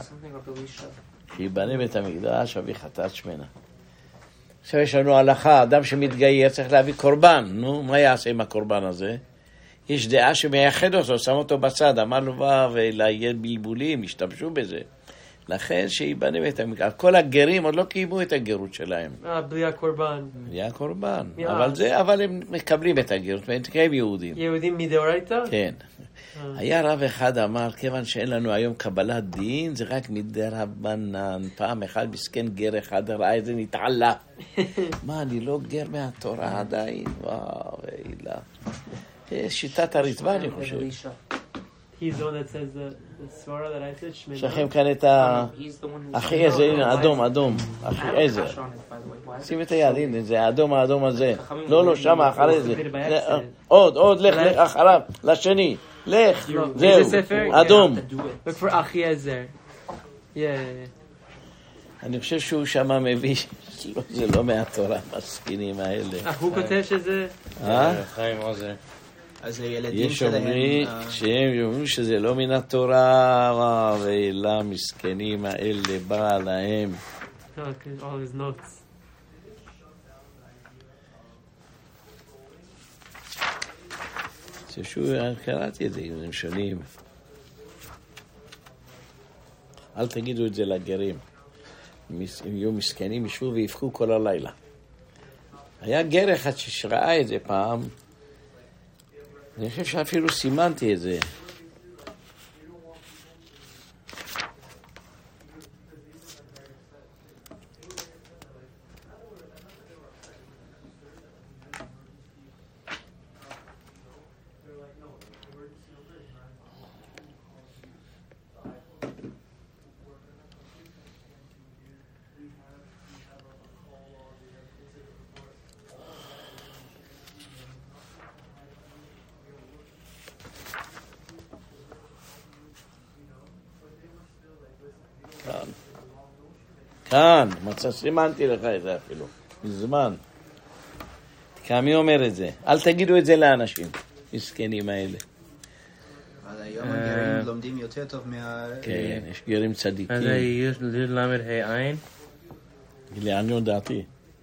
שיבנה בית המקדש, אביא חטאת שמנה. עכשיו יש לנו הלכה, אדם שמתגייר צריך להביא קורבן. נו, מה יעשה עם הקורבן הזה? יש דעה שמייחד אותו, שם אותו בצד, אמר לו בא ולהיית בלבולים, השתמשו בזה. לכן שיבנה בית המקדש. כל הגרים עוד לא קיימו את הגרות שלהם. אה, בלי הקורבן. בלי הקורבן. אבל זה, אבל הם מקבלים את הגרות, כי הם יהודים. יהודים מדאורייתא? כן. היה רב אחד אמר, כיוון שאין לנו היום קבלת דין, זה רק מדרבנן. פעם אחד מסכן גר אחד ראה את זה נתעלה. מה, אני לא גר מהתורה עדיין? וואו, אילה. שיטת הרצפה, אני חושב. He's the one that says the, the svara that I said, Shmena. יש לכם כאן את ה... אחי איזה, הנה, אדום, אדום. אחי איזה. שים את היד, הנה, זה האדום, האדום הזה. לא, לא, שם, אחרי זה. עוד, עוד, לך, לך, אחריו, לשני. לך, זהו, אדום. Look for אחי איזה. Yeah. אני חושב שהוא שם מביא, זה לא מהתורה, מסכינים האלה. הוא כותב שזה... אה? חיים עוזר. אז הילדים שלהם... יש אומרים שהם אומרים שזה לא מן התורה, ואלה מסכנים האלה בא להם. All his notes. ששוב, קראתי את זה, הם שונים. אל תגידו את זה לגרים. אם יהיו מסכנים, ישבו ויפקו כל הלילה. היה גר אחד שראה את זה פעם, אני חושב שאפילו סימנתי את זה. כאן, מצא, סימנתי לך את זה אפילו, מזמן. כמי אומר את זה? אל תגידו את זה לאנשים, מסכנים האלה. אבל היום הגרים לומדים יותר טוב מה... כן, יש גרים צדיקים. אז יש למד העין? לעניין דעתי.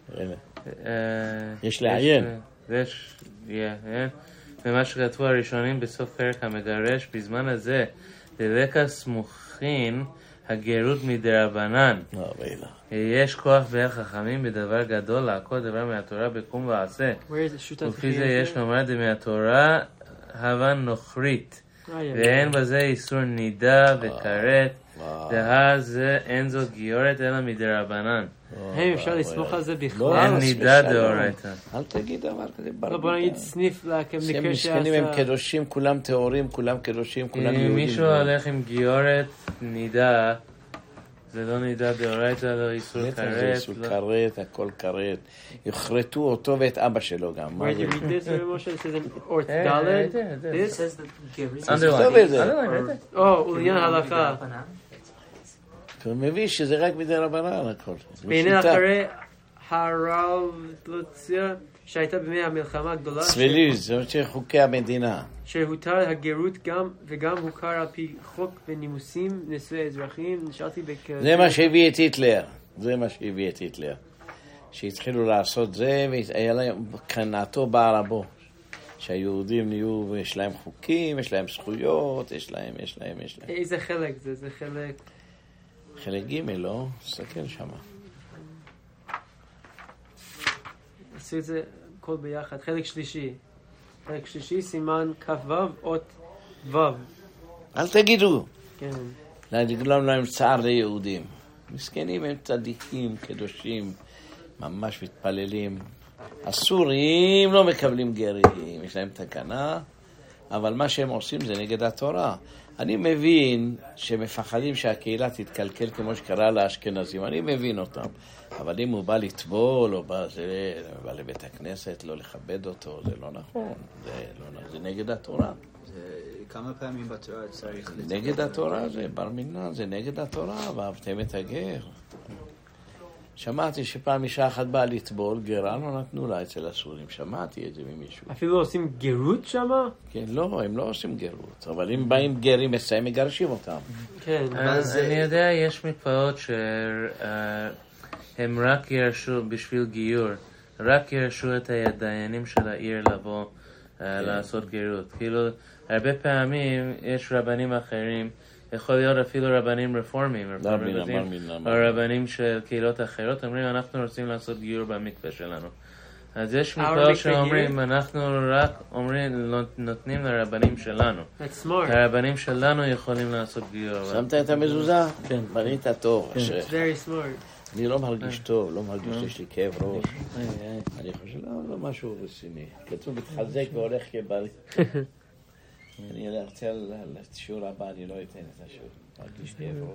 יש לעיין. יש, ומה שכתבו הראשונים בסוף פרק המגרש, בזמן הזה, לרקע סמוכין, הגרות מדרבנן. יש כוח ביד חכמים בדבר גדול לעקוד דבר מהתורה בקום ועשה. וכפי זה יש לומר מהתורה הווה נוכרית ואין בזה איסור נידה וכרת, דהזה אין זו גיורת אלא מדרבנן. הם אפשר לסמוך על זה בכלל? אין נידה דאורייתא. אל תגיד דבר כזה. לא, בוא נגיד סניף שהם למקרה מסכנים, הם קדושים, כולם טהורים, כולם קדושים, כולם יהודים. אם מישהו הולך עם גיורת נידה, זה לא נידה דאורייתא, לא איסור כרת. זה איסור כרת, הכל כרת. יחרטו אותו ואת אבא שלו גם. Where do you read this, Moshe? It says in Orth Dalet. This says that Gerim. Oh, ולעניין הלכה. הוא מבין שזה רק מדי רבנן הכל. והנה אחרי הרבלוציה שהייתה בימי המלחמה הגדולה. צבליז, זה אומר חוקי המדינה. שהותר הגרות גם וגם הוכר על פי חוק ונימוסים נשואי אזרחים. נשארתי בכזה. זה מה שהביא את היטלר. זה מה שהביא את היטלר. שהתחילו לעשות זה והיה להם קנאתו בערבו. שהיהודים נהיו, יש להם חוקים, יש להם זכויות, יש להם, יש להם, יש להם. איזה חלק זה? זה חלק... חלק ג' לא? תסתכל שמה. עשו את זה כל ביחד. חלק שלישי. חלק שלישי, סימן כ"ו, אות ו'. אל תגידו. כן. לגרום להם צער ליהודים. מסכנים הם צדיקים, קדושים, ממש מתפללים. הסורים לא מקבלים גרים, יש להם תקנה, אבל מה שהם עושים זה נגד התורה. אני מבין שמפחדים שהקהילה תתקלקל כמו שקרה לאשכנזים, אני מבין אותם. אבל אם הוא בא לטבול או בא, זה, בא לבית הכנסת, לא לכבד אותו, זה לא נכון, זה, לא, זה נגד התורה. זה כמה פעמים בתורה צריך... נגד התורה זה בר מינן, זה נגד התורה, ואהבתם את הגר. שמעתי שפעם אישה אחת באה לטבול, גרה לא נתנו לה אצל הסורים, שמעתי את זה ממישהו. אפילו לא עושים גרות שמה? כן, לא, הם לא עושים גרות, אבל אם באים גרים אצלם, מגרשים אותם. כן. אני יודע, יש מקוואות שהם רק ירשו בשביל גיור, רק ירשו את הדיינים של העיר לבוא לעשות גרות. כאילו, הרבה פעמים יש רבנים אחרים, יכול להיות אפילו רבנים רפורמים, או רבנים של קהילות אחרות, אומרים, אנחנו רוצים לעשות גיור במקווה שלנו. אז יש מקווה שאומרים, אנחנו רק אומרים, נותנים לרבנים שלנו. הרבנים שלנו יכולים לעשות גיור. שמת את המזוזה? כן. בנית טוב. It's very smart. אני לא מרגיש טוב, לא מרגיש שיש לי כאב ראש. אני חושב, לא משהו רציני. כתוב, מתחזק והולך כבריא. אני ארצה לשיעור הבא, אני לא אתן את השיעור. מרגיש כאב ראש.